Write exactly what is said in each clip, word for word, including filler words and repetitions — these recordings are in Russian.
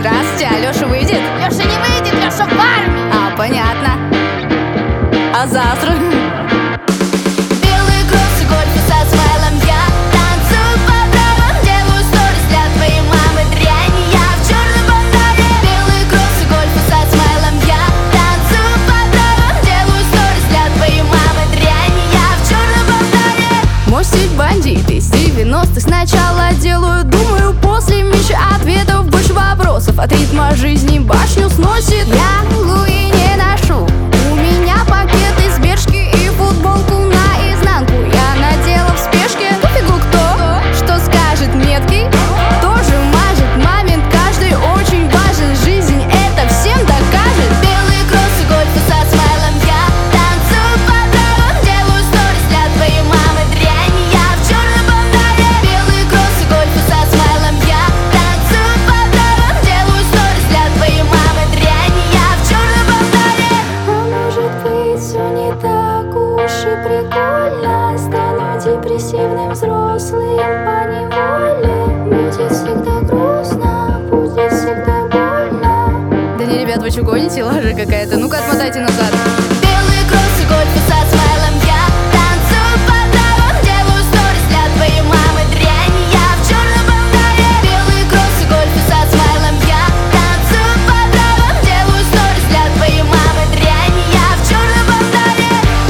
Здравствуйте, а Лёша выйдет? Лёша не выйдет, Лёша в армии. А, понятно. А завтра? Белые кроссы, гольфы со смайлом. Я танцую по травам, делаю сторис для твоей мамы. Дрянь, я в чёрном бандане. Белые кроссы, гольфы со смайлом. Я танцую по травам, делаю сторис для твоей мамы. Дрянь, я в чёрном бандане. Мой стиль бандит из девяностых. Сначала делаю, думаю, после меньше ответов, больше вопросов. От ритма жизни башню сносит. Я Луи не ношу. У меня пакет из Бершки и футболку наизнанку я надела в спешке. Пофигу кто, что скажет меткий, тоже мажет. Момент каждый очень важен. Жизнь это всем докажет. Белые кроссы, гольфы со смайлом. Я танцую по травам, делаю сторис для твоей мамы. Дрянь, я в чёрном бандане. Белые кроссы, гольфы со смайлом. Я танцую по травам, делаю сторис для твоей мамы. Дрянь, я в чёрном бандане. А может быть, все не так уж и прикольно. Стану депрессивным взрослым поневоле. Будет всегда грустно, будет всегда больно. Да не, ребят, вы что гоните? Лажа какая-то. Ну-ка, отмотайте назад. Белые кроссы, гольфы со смайлом. Я танцую по травам, делаю сторис для твоей мамы. Дрянь, я в чёрном бандане. Белые кроссы, гольфы со смайлом. Я танцую по травам, делаю сторис для твоей мамы. Дрянь, я в чёрном бандане.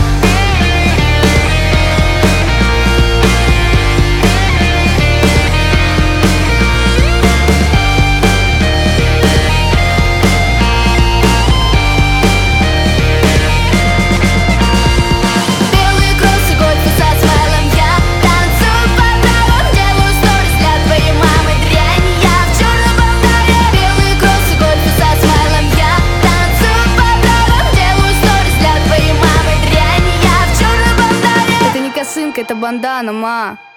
Белые кроссы, гольфы со смайлом. Я танцую по травам, делаю сторис для твоей мамы. Дрянь, я в чёрном бандане. Белые кроссы, гольфы со смайлом. Я танцую по травам, делаю сторис для твоей мамы. Дрянь, я в чёрном бандане. Это не косынка, это бандана, ма.